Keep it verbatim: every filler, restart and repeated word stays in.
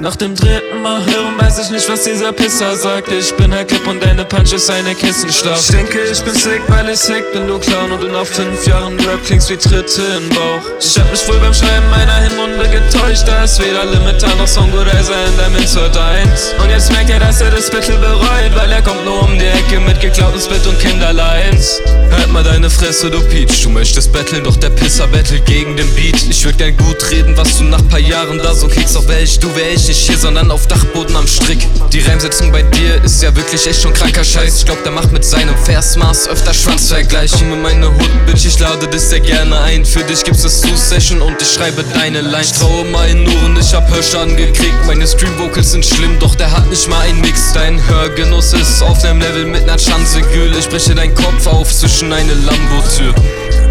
Nach dem dritten Mal hören weiß ich nicht, was dieser Pisser sagt. Ich bin Herr Clip und deine Punch ist eine Kissenschlag. Ich denke, ich bin sick, weil ich sick bin, du Clown. Und du nach fünf Jahren Rap klingst wie Tritte im Bauch. Ich hab mich wohl beim Schreiben meiner Hinrunde getäuscht. Da ist weder Limitar noch Songgoreiser in der Mid-Third eins. Und jetzt merkt er, dass er das Battle bereut, weil er kommt nur um die Ecke mit geklauten Spit und Kinderleins. Halt mal deine Fresse, du Peach. Du möchtest battlen, doch der Pisser battelt gegen den Beat. Ich würd gern gut reden, was du nach paar Jahren da so kriegst. Doch wär ich du, wär ich nicht hier, sondern auf Dachboden am Strick. Die Reimsetzung bei dir ist ja wirklich echt schon kranker Scheiß. Ich glaub, der macht mit seinem Versmaß öfter Schwanzvergleich. Komm in meine Hood, Bitch, ich lade dich sehr gerne ein. Für dich gibt's das Sue-Session und ich schreibe deine Lines. Ich traue meinen Ohren, ich hab Hörschaden gekriegt. Meine Stream-Vocals sind schlimm, doch der hat nicht mal einen Mix. Dein Hörgenuss ist auf nem Level mit ner Schanze, Gül. Ich breche deinen Kopf auf zwischen eine Lambo-Tür.